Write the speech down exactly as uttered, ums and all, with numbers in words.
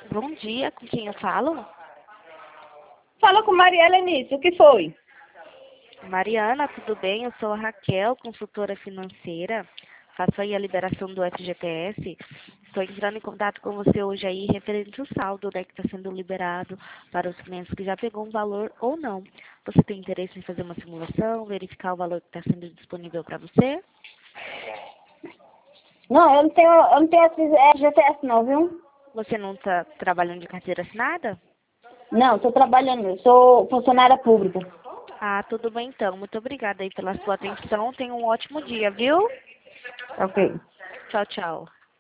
Bom dia, com quem eu falo? Fala com Mariela Enício, o que foi? Mariana, tudo bem? Eu sou a Raquel, consultora financeira. Faço aí a liberação do F G T S. Estou entrando em contato com você hoje aí, referente ao saldo, né, que está sendo liberado para os clientes que já pegou um valor ou não. Você tem interesse em fazer uma simulação, verificar o valor que está sendo disponível para você? Não, eu não tenho, eu não tenho F G T S não, viu? Você não está trabalhando de carteira assinada? Não, estou trabalhando, eu sou funcionária pública. Ah, tudo bem então. Muito obrigada aí pela sua atenção. Tenha um ótimo dia, viu? Ok. Tchau, tchau.